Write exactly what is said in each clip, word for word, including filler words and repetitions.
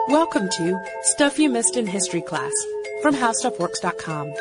Welcome to Stuff You Missed in History Class from How Stuff Works dot com.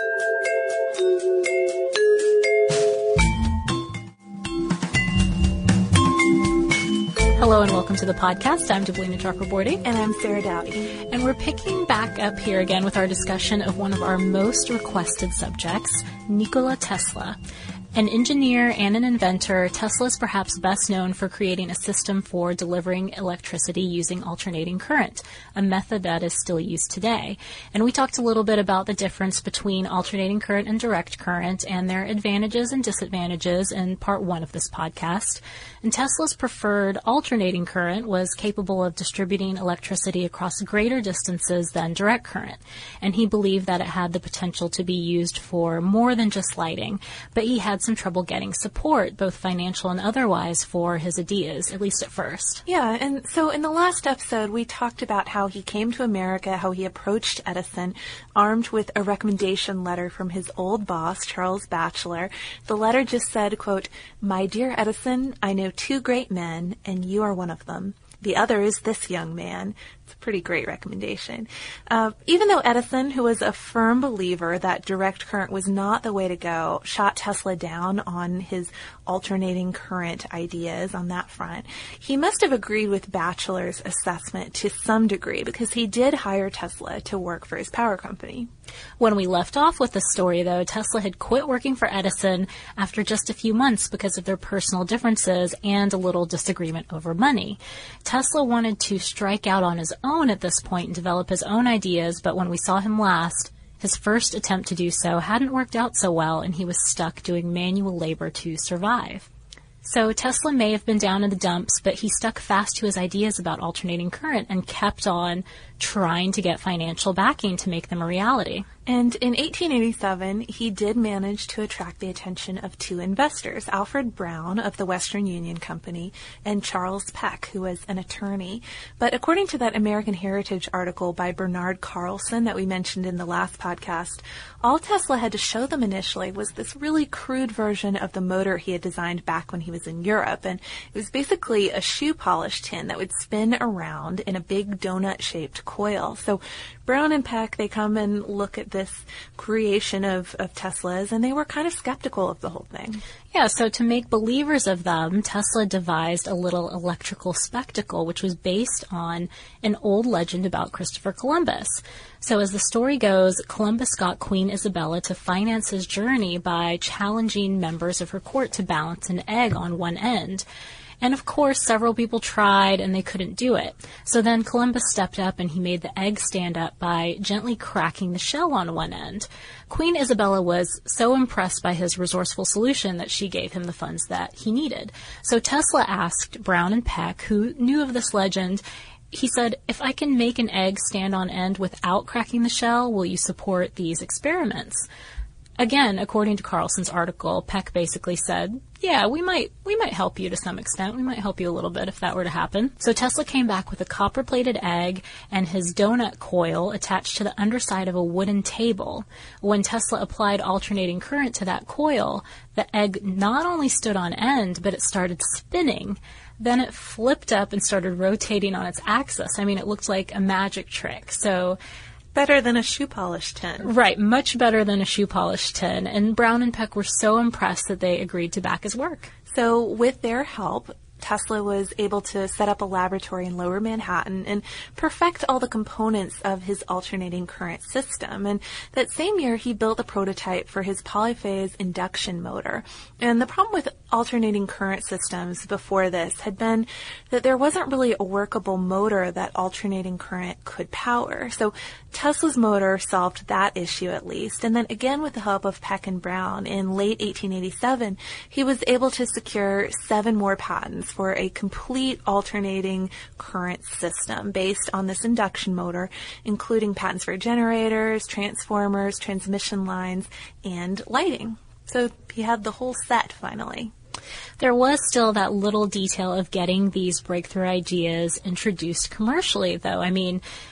Hello and welcome to the podcast. I'm Deblina Chakraborty. And I'm Sarah Dowdy. And we're picking back up here again with our discussion of one of our most requested subjects, Nikola Tesla. An engineer and an inventor, Tesla is perhaps best known for creating a system for delivering electricity using alternating current, a method that is still used today. And we talked a little bit about the difference between alternating current and direct current and their advantages and disadvantages in part one of this podcast. And Tesla's preferred alternating current was capable of distributing electricity across greater distances than direct current. And he believed that it had the potential to be used for more than just lighting, but he had some trouble getting support, both financial and otherwise, for his ideas, at least at first. Yeah, and so in the last episode, we talked about how he came to America, how he approached Edison, armed with a recommendation letter from his old boss, Charles Batchelor. The letter just said, quote, "My dear Edison, I know two great men, and you are one of them. The other is this young man." It's a pretty great recommendation. Uh, even though Edison, who was a firm believer that direct current was not the way to go, shot Tesla down on his alternating current ideas on that front, he must have agreed with Batchelor's assessment to some degree because he did hire Tesla to work for his power company. When we left off with the story, though, Tesla had quit working for Edison after just a few months because of their personal differences and a little disagreement over money. Tesla wanted to strike out on his own at this point and develop his own ideas, but when we saw him last, his first attempt to do so hadn't worked out so well, and he was stuck doing manual labor to survive. So Tesla may have been down in the dumps, but he stuck fast to his ideas about alternating current and kept on trying to get financial backing to make them a reality. And in eighteen eighty-seven, he did manage to attract the attention of two investors, Alfred Brown of the Western Union Company and Charles Peck, who was an attorney. But according to that American Heritage article by Bernard Carlson that we mentioned in the last podcast, all Tesla had to show them initially was this really crude version of the motor he had designed back when he was in Europe. And it was basically a shoe polish tin that would spin around in a big donut-shaped coil. So Brown and Peck, they come and look at this creation of, of Tesla's, and they were kind of skeptical of the whole thing. Yeah, so to make believers of them, Tesla devised a little electrical spectacle, which was based on an old legend about Christopher Columbus. So as the story goes, Columbus got Queen Isabella to finance his journey by challenging members of her court to balance an egg on one end. And of course, several people tried and they couldn't do it. So then Columbus stepped up and he made the egg stand up by gently cracking the shell on one end. Queen Isabella was so impressed by his resourceful solution that she gave him the funds that he needed. So Tesla asked Brown and Peck, who knew of this legend, he said, "If I can make an egg stand on end without cracking the shell, will you support these experiments?" Again, according to Carlson's article, Peck basically said, yeah, we might we might help you to some extent. We might help you a little bit if that were to happen. So Tesla came back with a copper-plated egg and his donut coil attached to the underside of a wooden table. When Tesla applied alternating current to that coil, the egg not only stood on end, but it started spinning. Then it flipped up and started rotating on its axis. I mean, it looked like a magic trick. So better than a shoe polish tin. Right, much better than a shoe polish tin. And Brown and Peck were so impressed that they agreed to back his work. So with their help, Tesla was able to set up a laboratory in Lower Manhattan and perfect all the components of his alternating current system. And that same year, he built a prototype for his polyphase induction motor. And the problem with alternating current systems before this had been that there wasn't really a workable motor that alternating current could power. So Tesla's motor solved that issue at least. And then again, with the help of Peck and Brown, in late eighteen eighty-seven, he was able to secure seven more patents for a complete alternating current system based on this induction motor, including patents for generators, transformers, transmission lines, and lighting. So he had the whole set finally. There was still that little detail of getting these breakthrough ideas introduced commercially, though. I mean,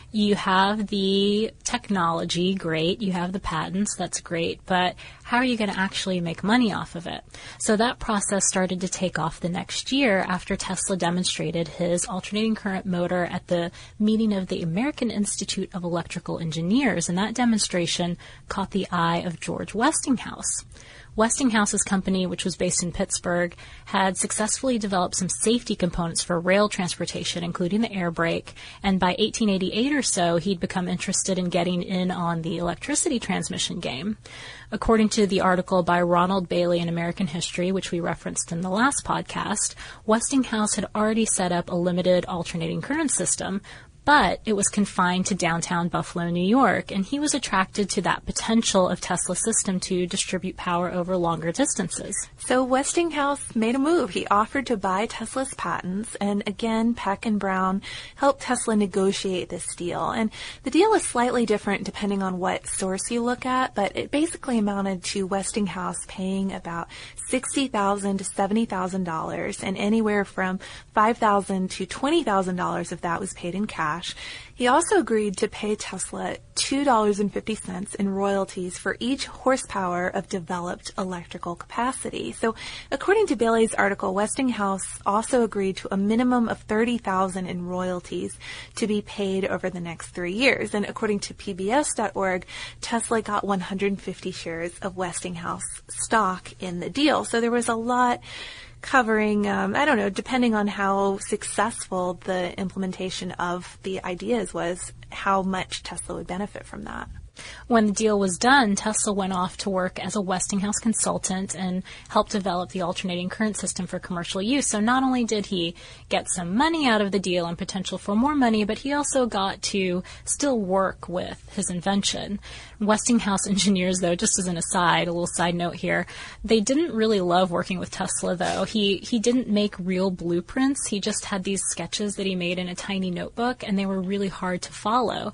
You have the technology, great. You have the patents, that's great. But how are you going to actually make money off of it? So that process started to take off the next year after Tesla demonstrated his alternating current motor at the meeting of the American Institute of Electrical Engineers. And that demonstration caught the eye of George Westinghouse. Westinghouse's company, which was based in Pittsburgh, had successfully developed some safety components for rail transportation, including the air brake, and by eighteen eighty-eight or so, he'd become interested in getting in on the electricity transmission game. According to the article by Ronald Bailey in American History, which we referenced in the last podcast, Westinghouse had already set up a limited alternating current system, but it was confined to downtown Buffalo, New York, and he was attracted to that potential of Tesla's system to distribute power over longer distances. So Westinghouse made a move. He offered to buy Tesla's patents, and again, Peck and Brown helped Tesla negotiate this deal. And the deal is slightly different depending on what source you look at, but it basically amounted to Westinghouse paying about sixty thousand dollars to seventy thousand dollars, and anywhere from five thousand dollars to twenty thousand dollars of that was paid in cash. He also agreed to pay Tesla two dollars and fifty cents in royalties for each horsepower of developed electrical capacity. So according to Bailey's article, Westinghouse also agreed to a minimum of thirty thousand dollars in royalties to be paid over the next three years. And according to P B S dot org, Tesla got one hundred fifty shares of Westinghouse stock in the deal. So there was a lot covering, um, I don't know, depending on how successful the implementation of the ideas was, how much Tesla would benefit from that. When the deal was done, Tesla went off to work as a Westinghouse consultant and helped develop the alternating current system for commercial use. So not only did he get some money out of the deal and potential for more money, but he also got to still work with his invention. Westinghouse engineers, though, just as an aside, a little side note here, they didn't really love working with Tesla, though. He, he didn't make real blueprints. He just had these sketches that he made in a tiny notebook, and they were really hard to follow.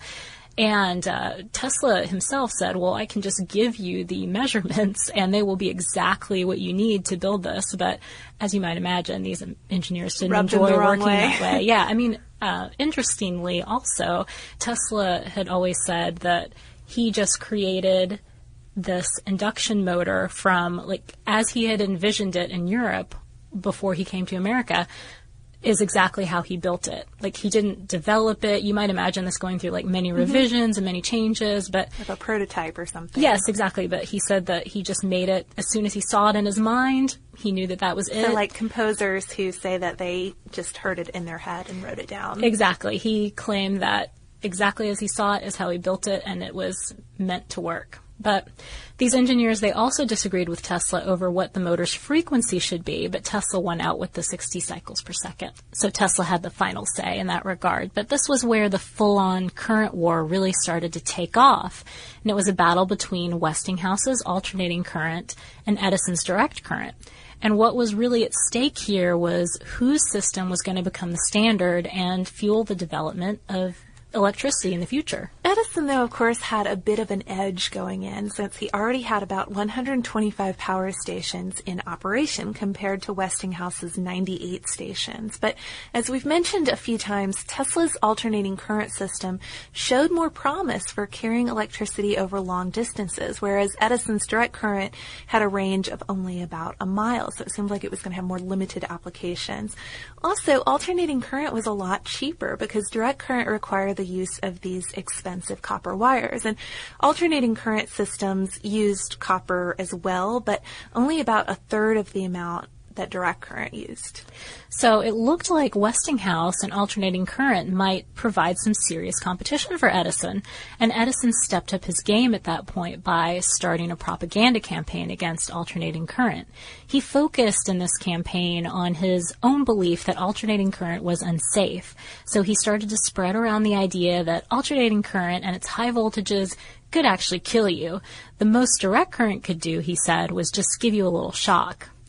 And uh, Tesla himself said, well, I can just give you the measurements and they will be exactly what you need to build this. But as you might imagine, these engineers didn't Rubbed enjoy them the wrong working way. that way. Yeah, I mean, uh, interestingly also, Tesla had always said that he just created this induction motor from, like, as he had envisioned it in Europe before he came to America, is exactly how he built it. Like, he didn't develop it. You might imagine this going through, like, many revisions mm-hmm. and many changes, but... Like a prototype or something. Yes, exactly. But he said that he just made it as soon as he saw it in his mind. He knew that that was it. So like composers who say that they just heard it in their head and wrote it down. Exactly. He claimed that exactly as he saw it is how he built it, and it was meant to work. But these engineers, they also disagreed with Tesla over what the motor's frequency should be, but Tesla won out with the sixty cycles per second. So Tesla had the final say in that regard. But this was where the full-on current war really started to take off. And it was a battle between Westinghouse's alternating current and Edison's direct current. And what was really at stake here was whose system was going to become the standard and fuel the development of electricity in the future. Edison, though, of course, had a bit of an edge going in since he already had about one hundred twenty-five power stations in operation compared to Westinghouse's ninety-eight stations. But as we've mentioned a few times, Tesla's alternating current system showed more promise for carrying electricity over long distances, whereas Edison's direct current had a range of only about a mile, so it seemed like it was going to have more limited applications. Also, alternating current was a lot cheaper because direct current required the use of these expensive copper wires. And alternating current systems used copper as well, but only about a third of the amount that direct current used. So it looked like Westinghouse and alternating current might provide some serious competition for Edison, and Edison stepped up his game at that point by starting a propaganda campaign against alternating current. He focused in this campaign on his own belief that alternating current was unsafe, so he started to spread around the idea that alternating current and its high voltages could actually kill you. The most direct current could do, he said, was just give you a little shock.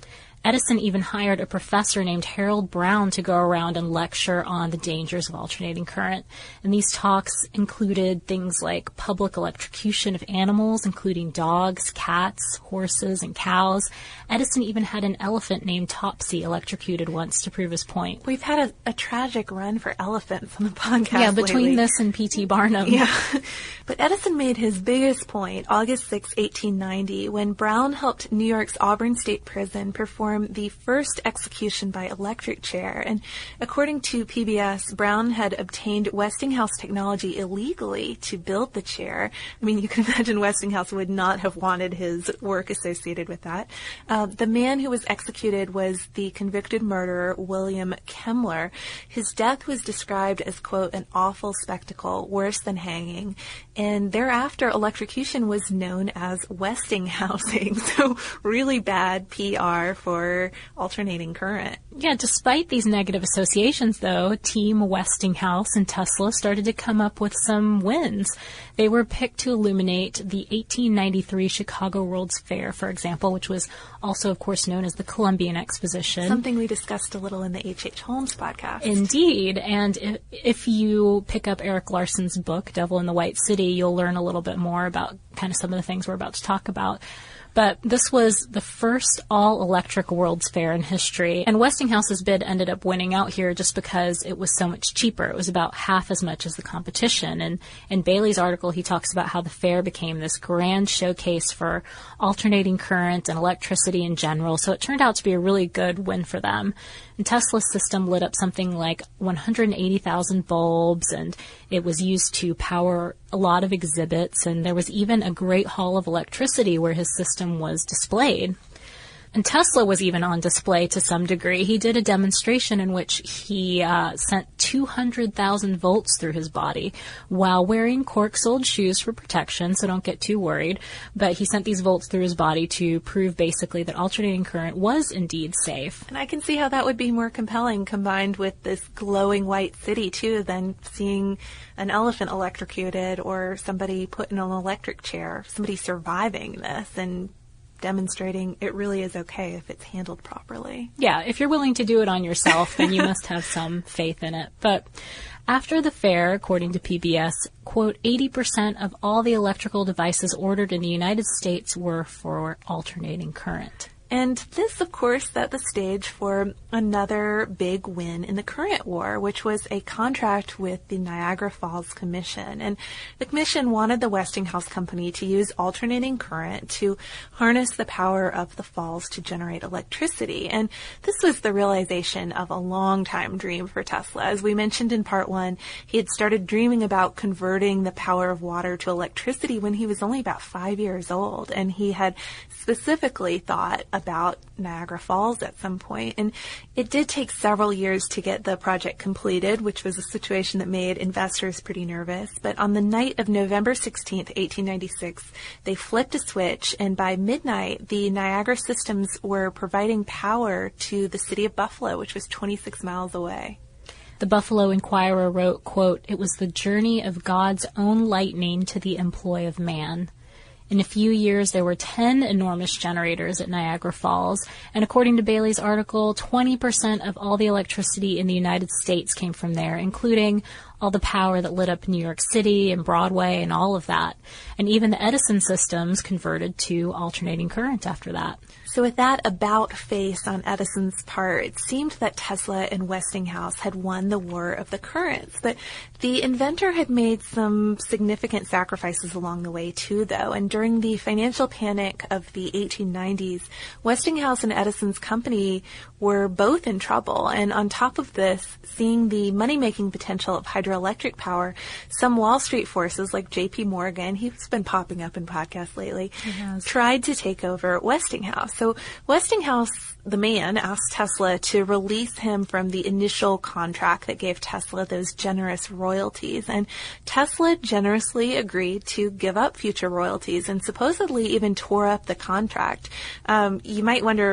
Edison even hired a professor named Harold Brown to go around and lecture on the dangers of alternating current. And these talks included things like public electrocution of animals, including dogs, cats, horses, and cows. Edison even had an elephant named Topsy electrocuted once to prove his point. We've had a, a tragic run for elephants on the podcast Yeah, between lately. this and P T Barnum. Yeah. But Edison made his biggest point August sixth, eighteen ninety, when Brown helped New York's Auburn State Prison perform the first execution by electric chair. And according to P B S, Brown had obtained Westinghouse technology illegally to build the chair. I mean, you can imagine Westinghouse would not have wanted his work associated with that. Uh, the man who was executed was the convicted murderer, William Kemmler. His death was described as, quote, an awful spectacle, worse than hanging. And thereafter, electrocution was known as Westinghousing. So really bad P R for alternating current. Yeah, despite these negative associations, though, Team Westinghouse and Tesla started to come up with some wins. They were picked to illuminate the eighteen ninety-three Chicago World's Fair, for example, which was also, of course, known as the Columbian Exposition. Something we discussed a little in the H H. Holmes podcast. Indeed. And if, if you pick up Eric Larson's book, Devil in the White City, you'll learn a little bit more about kind of some of the things we're about to talk about. But this was the first all-electric World's Fair in history, and Westinghouse's bid ended up winning out here just because it was so much cheaper. It was about half as much as the competition. And in Bailey's article, he talks about how the fair became this grand showcase for alternating current and electricity in general, so it turned out to be a really good win for them. And Tesla's system lit up something like one hundred eighty thousand bulbs, and it was used to power a lot of exhibits, and there was even a great hall of electricity where his system was displayed. And Tesla was even on display to some degree. He did a demonstration in which he uh, sent two hundred thousand volts through his body while wearing cork-soled shoes for protection, so don't get too worried. But he sent these volts through his body to prove basically that alternating current was indeed safe. And I can see how that would be more compelling combined with this glowing white city, too, than seeing an elephant electrocuted or somebody put in an electric chair, somebody surviving this and demonstrating it really is okay if it's handled properly. Yeah, if you're willing to do it on yourself, then you must have some faith in it. But after the fair, according to P B S, quote, eighty percent of all the electrical devices ordered in the United States were for alternating current. And this, of course, set the stage for another big win in the current war, which was a contract with the Niagara Falls Commission. And the commission wanted the Westinghouse Company to use alternating current to harness the power of the falls to generate electricity. And this was the realization of a long-time dream for Tesla. As we mentioned in part one, he had started dreaming about converting the power of water to electricity when he was only about five years old. And he had specifically thought about Niagara Falls at some point. And it did take several years to get the project completed, which was a situation that made investors pretty nervous. But on the night of November sixteenth, eighteen ninety-six, they flipped a switch, and by midnight, the Niagara systems were providing power to the city of Buffalo, which was twenty-six miles away. The Buffalo Inquirer wrote, quote, "It was the journey of God's own lightning to the employ of man." In a few years, there were ten enormous generators at Niagara Falls, and according to Bailey's article, twenty percent of all the electricity in the United States came from there, including all the power that lit up New York City and Broadway and all of that. And even the Edison systems converted to alternating current after that. So with that about face on Edison's part, it seemed that Tesla and Westinghouse had won the war of the currents. But the inventor had made some significant sacrifices along the way too, though. And during the financial panic of the eighteen nineties, Westinghouse and Edison's company were both in trouble. And on top of this, seeing the money-making potential of hydroelectric power, some Wall Street forces like J P Morgan, he's been popping up in podcasts lately, tried to take over Westinghouse. So Westinghouse, the man, asked Tesla to release him from the initial contract that gave Tesla those generous royalties. And Tesla generously agreed to give up future royalties and supposedly even tore up the contract. Um, you might wonder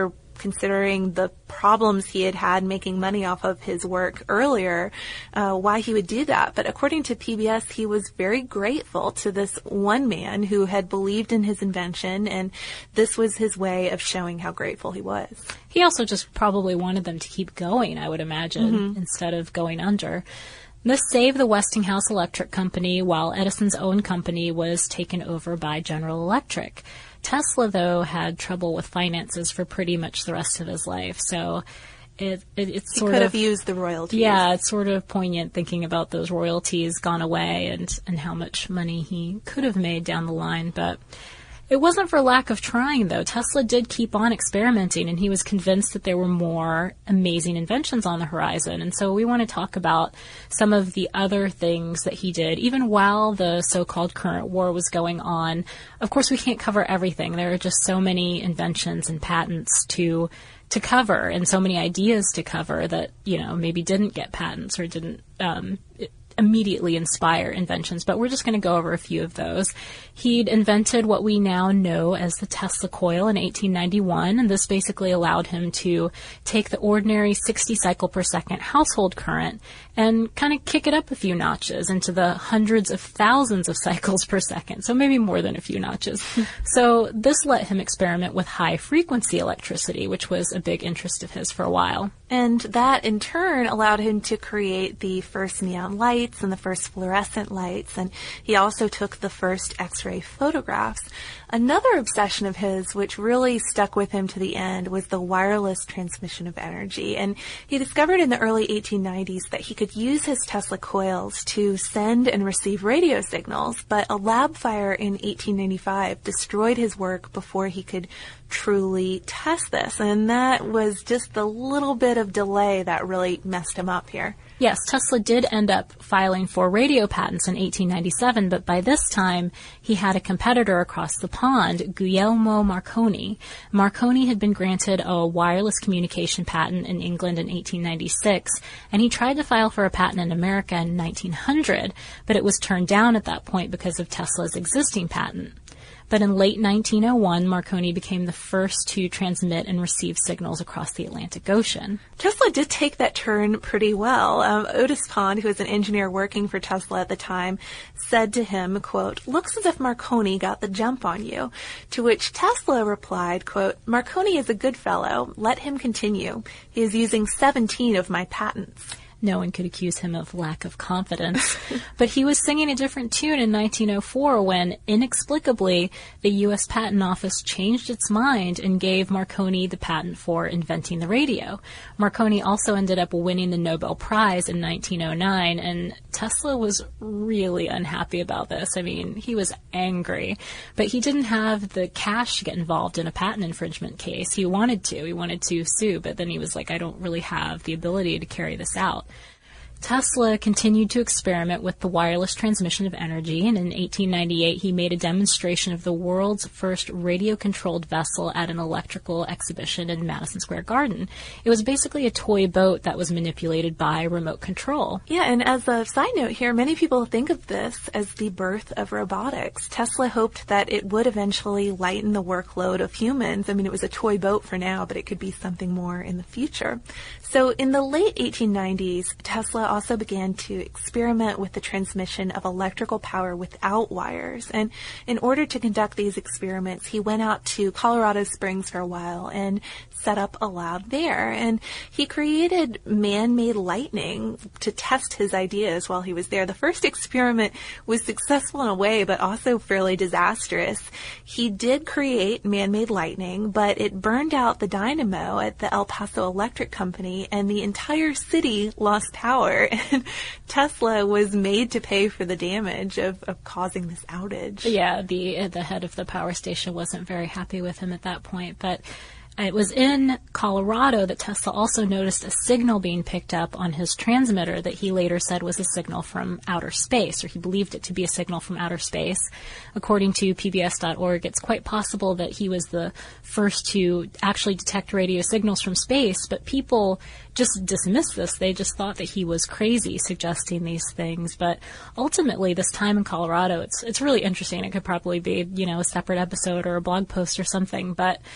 considering the problems he had had making money off of his work earlier, uh, why he would do that. But according to P B S, he was very grateful to this one man who had believed in his invention, and this was his way of showing how grateful he was. He also just probably wanted them to keep going, I would imagine, mm-hmm. instead of going under. This saved the Westinghouse Electric Company, while Edison's own company was taken over by General Electric. Tesla, though, had trouble with finances for pretty much the rest of his life, so it, it it's he sort could of have used the royalties. Yeah, it's sort of poignant thinking about those royalties gone away and and how much money he could have made down the line, but it wasn't for lack of trying, though. Tesla did keep on experimenting, and he was convinced that there were more amazing inventions on the horizon. And so we want to talk about some of the other things that he did, even while the so-called current war was going on. Of course, we can't cover everything. There are just so many inventions and patents to to cover, and so many ideas to cover that, you know, maybe didn't get patents or didn't um, immediately inspire inventions, but we're just going to go over a few of those. He'd invented what we now know as the Tesla coil in eighteen ninety-one, and this basically allowed him to take the ordinary sixty cycle per second household current and kind of kick it up a few notches into the hundreds of thousands of cycles per second, so maybe more than a few notches. So this let him experiment with high-frequency electricity, which was a big interest of his for a while. And that, in turn, allowed him to create the first neon lights and the first fluorescent lights, and he also took the first X-ray photographs. Another obsession of his, which really stuck with him to the end, was the wireless transmission of energy. And he discovered in the early eighteen nineties that he could use his Tesla coils to send and receive radio signals, but a lab fire in eighteen ninety-five destroyed his work before he could truly test this. And that was just the little bit of delay that really messed him up here. Yes, Tesla did end up filing for radio patents in eighteen ninety-seven, but by this time, he had a competitor across the pond, Guglielmo Marconi. Marconi had been granted a wireless communication patent in England in eighteen ninety-six, and he tried to file for a patent in America in nineteen hundred, but it was turned down at that point because of Tesla's existing patent. But in late nineteen oh one, Marconi became the first to transmit and receive signals across the Atlantic Ocean. Tesla did take that turn pretty well. Um, Otis Pond, who was an engineer working for Tesla at the time, said to him, quote, "Looks as if Marconi got the jump on you." To which Tesla replied, quote, "Marconi is a good fellow. Let him continue. He is using seventeen of my patents." No one could accuse him of lack of confidence. But he was singing a different tune in nineteen oh four when, inexplicably, the U S Patent Office changed its mind and gave Marconi the patent for inventing the radio. Marconi also ended up winning the Nobel Prize in nineteen oh nine, and Tesla was really unhappy about this. I mean, he was angry. But he didn't have the cash to get involved in a patent infringement case. He wanted to. He wanted to sue, but then he was like, I don't really have the ability to carry this out. Tesla continued to experiment with the wireless transmission of energy, and in eighteen ninety-eight he made a demonstration of the world's first radio-controlled vessel at an electrical exhibition in Madison Square Garden. It was basically a toy boat that was manipulated by remote control. Yeah, and as a side note here, many people think of this as the birth of robotics. Tesla hoped that it would eventually lighten the workload of humans. I mean, it was a toy boat for now, but it could be something more in the future. So in the late eighteen nineties, Tesla also began to experiment with the transmission of electrical power without wires. And in order to conduct these experiments, he went out to Colorado Springs for a while and set up a lab there. And he created man-made lightning to test his ideas while he was there. The first experiment was successful in a way, but also fairly disastrous. He did create man-made lightning, but it burned out the dynamo at the El Paso Electric Company, and the entire city lost power. And Tesla was made to pay for the damage of, of causing this outage. Yeah, the the head of the power station wasn't very happy with him at that point, but it was in Colorado that Tesla also noticed a signal being picked up on his transmitter that he later said was a signal from outer space, or he believed it to be a signal from outer space. According to P B S dot org, it's quite possible that he was the first to actually detect radio signals from space, but people just dismissed this. They just thought that he was crazy suggesting these things. But ultimately, this time in Colorado, it's it's really interesting. It could probably be, you know, a separate episode or a blog post or something, but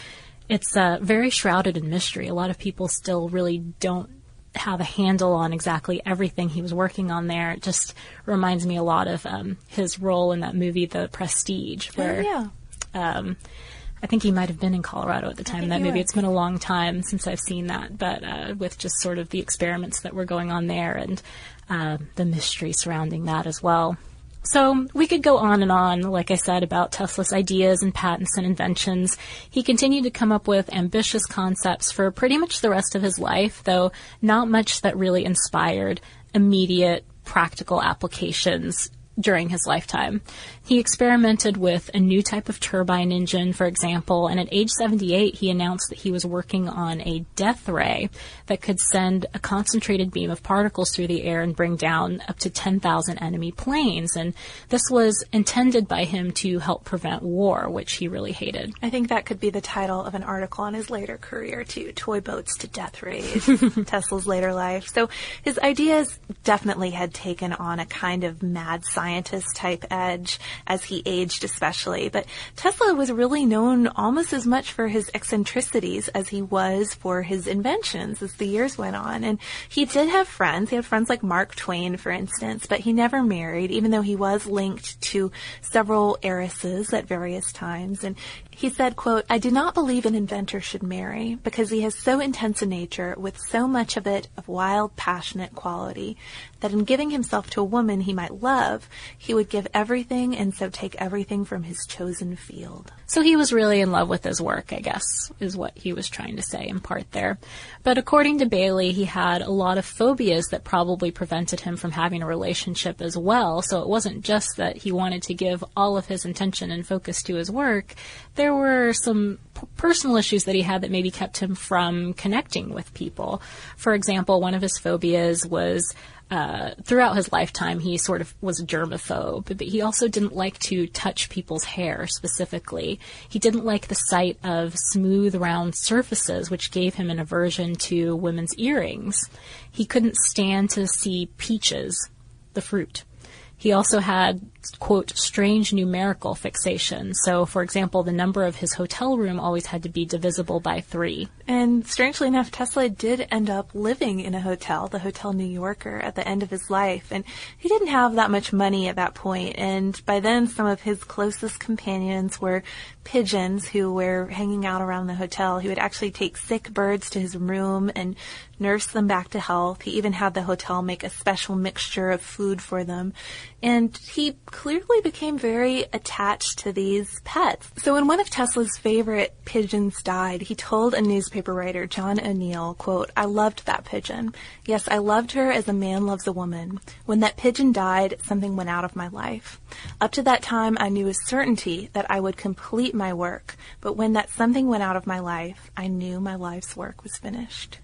it's uh, very shrouded in mystery. A lot of people still really don't have a handle on exactly everything he was working on there. It just reminds me a lot of um, his role in that movie, The Prestige, where oh, yeah. um, I think he might have been in Colorado at the time of that movie. was. It's been a long time since I've seen that, but uh, with just sort of the experiments that were going on there and uh, the mystery surrounding that as well. So we could go on and on, like I said, about Tesla's ideas and patents and inventions. He continued to come up with ambitious concepts for pretty much the rest of his life, though not much that really inspired immediate practical applications during his lifetime. He experimented with a new type of turbine engine, for example, and at age seventy-eight, he announced that he was working on a death ray that could send a concentrated beam of particles through the air and bring down up to ten thousand enemy planes. And this was intended by him to help prevent war, which he really hated. I think that could be the title of an article on his later career, too. Toy boats to death rays, Tesla's later life. So his ideas definitely had taken on a kind of mad scientist type edge as he aged especially. But Tesla was really known almost as much for his eccentricities as he was for his inventions as the years went on. And he did have friends. He had friends like Mark Twain, for instance, but he never married, even though he was linked to several heiresses at various times. And he said, quote, "I do not believe an inventor should marry because he has so intense a nature with so much of it of wild, passionate quality that in giving himself to a woman he might love, he would give everything and so take everything from his chosen field." So he was really in love with his work, I guess, is what he was trying to say in part there. But according to Bailey, he had a lot of phobias that probably prevented him from having a relationship as well. So it wasn't just that he wanted to give all of his intention and focus to his work. There were some p- personal issues that he had that maybe kept him from connecting with people. For example, one of his phobias was Uh, throughout his lifetime, he sort of was a germaphobe, but he also didn't like to touch people's hair specifically. He didn't like the sight of smooth, round surfaces, which gave him an aversion to women's earrings. He couldn't stand to see peaches, the fruit. He also had, quote, strange numerical fixation. So, for example, the number of his hotel room always had to be divisible by three. And strangely enough, Tesla did end up living in a hotel, the Hotel New Yorker, at the end of his life. And he didn't have that much money at that point. And by then, some of his closest companions were pigeons who were hanging out around the hotel. He would actually take sick birds to his room and nurse them back to health. He even had the hotel make a special mixture of food for them. And he clearly became very attached to these pets. So when one of Tesla's favorite pigeons died, he told a newspaper writer, John O'Neill, quote, "I loved that pigeon. Yes, I loved her as a man loves a woman. When that pigeon died, something went out of my life. Up to that time, I knew with certainty that I would complete my work. But when that something went out of my life, I knew my life's work was finished."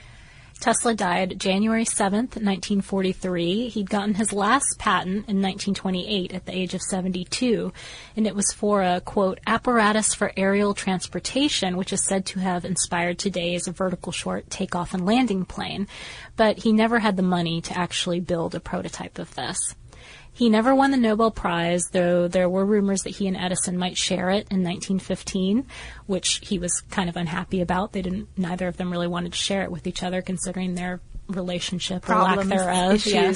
Tesla died January seventh, nineteen forty-three. He'd gotten his last patent in nineteen twenty-eight at the age of seventy-two, and it was for a, quote, apparatus for aerial transportation, which is said to have inspired today's vertical short takeoff and landing plane. But he never had the money to actually build a prototype of this. He never won the Nobel Prize, though there were rumors that he and Edison might share it in nineteen fifteen, which he was kind of unhappy about. They didn't, neither of them really wanted to share it with each other, considering their relationship Problems, or lack thereof. issues. Yes.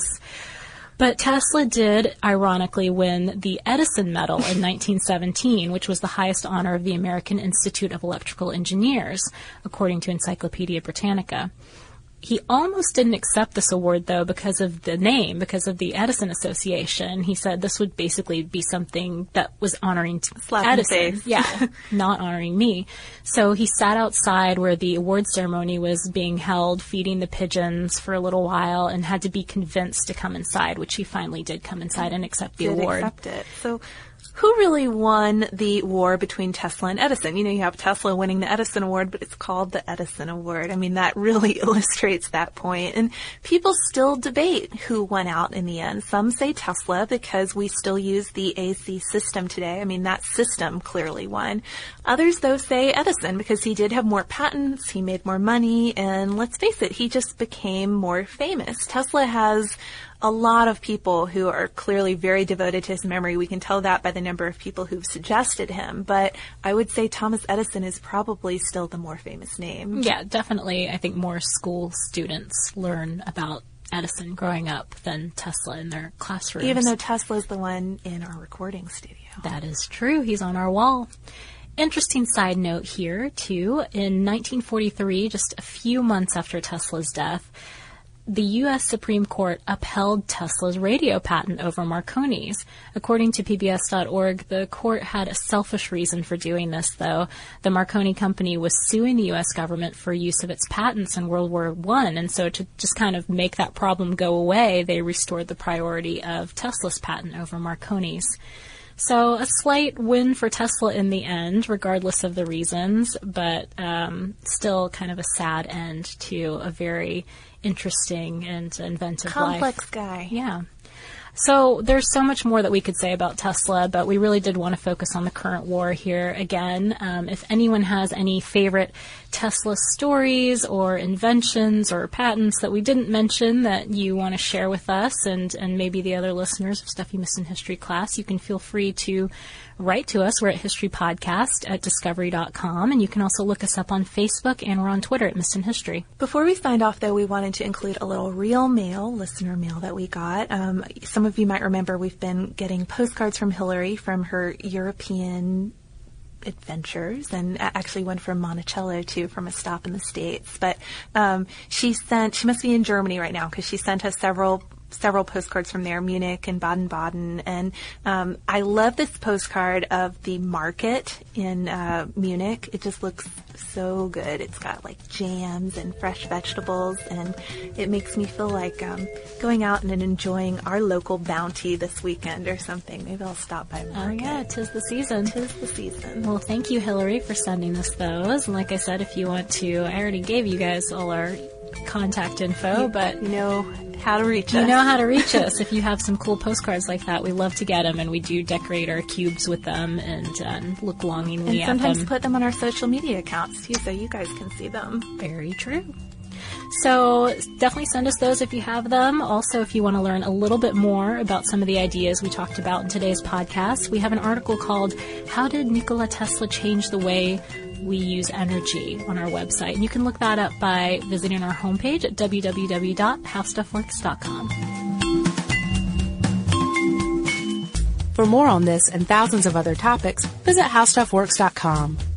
But Tesla did, ironically, win the Edison Medal in nineteen seventeen, which was the highest honor of the American Institute of Electrical Engineers, according to Encyclopedia Britannica. He almost didn't accept this award, though, because of the name, because of the Edison Association. He said this would basically be something that was honoring Slap Edison. in the face. Yeah, not honoring me. So he sat outside where the award ceremony was being held, feeding the pigeons for a little while, and had to be convinced to come inside, which he finally did come inside and accept the Did award. accept it. So who really won the war between Tesla and Edison? You know, you have Tesla winning the Edison Award, but it's called the Edison Award. I mean, that really illustrates that point. And people still debate who won out in the end. Some say Tesla because we still use the A C system today. I mean, that system clearly won. Others, though, say Edison because he did have more patents, he made more money, and let's face it, he just became more famous. Tesla has a lot of people who are clearly very devoted to his memory. We can tell that by the number of people who've suggested him. But I would say Thomas Edison is probably still the more famous name. Yeah, definitely. I think more school students learn about Edison growing up than Tesla in their classrooms. Even though Tesla's the one in our recording studio. That is true. He's on our wall. Interesting side note here, too. In nineteen forty-three, just a few months after Tesla's death, the U S Supreme Court upheld Tesla's radio patent over Marconi's. According to P B S dot org, the court had a selfish reason for doing this, though. The Marconi company was suing the U S government for use of its patents in World War One, and so to just kind of make that problem go away, they restored the priority of Tesla's patent over Marconi's. So a slight win for Tesla in the end, regardless of the reasons, but um, still kind of a sad end to a very interesting and inventive Complex life. Complex guy. Yeah. So there's so much more that we could say about Tesla, but we really did want to focus on the current war here again. Um, if anyone has any favorite Tesla stories or inventions or patents that we didn't mention that you want to share with us and, and maybe the other listeners of Stuff You Missed in History Class, you can feel free to write to us. We're at history podcast at discovery dot com, and you can also look us up on Facebook, and we're on Twitter at Missed in History. Before we sign off, though, we wanted to include a little real mail, listener mail that we got. Um, some of you might remember we've been getting postcards from Hillary from her European adventures, and actually one from Monticello too, from a stop in the States. But um, she sent, she must be in Germany right now because she sent us several several postcards from there, Munich and Baden-Baden. And um, I love this postcard of the market in uh, Munich. It just looks so good. It's got like jams and fresh vegetables, and it makes me feel like um, going out and enjoying our local bounty this weekend or something. Maybe I'll stop by the market. Oh yeah, 'tis the season. 'Tis the season. Well, thank you, Hillary, for sending us those. And like I said, if you want to, I already gave you guys all our contact info, but you know how to reach you us. know how to reach us. If you have some cool postcards like that, we love to get them, and we do decorate our cubes with them and um, look longingly and at them. sometimes put them on our social media accounts too, so you guys can see them. Very true. So definitely send us those if you have them. Also, if you want to learn a little bit more about some of the ideas we talked about in today's podcast, we have an article called How Did Nikola Tesla Change the Way We Use Energy on our website. And you can look that up by visiting our homepage at w w w dot how stuff works dot com. For more on this and thousands of other topics, visit how stuff works dot com.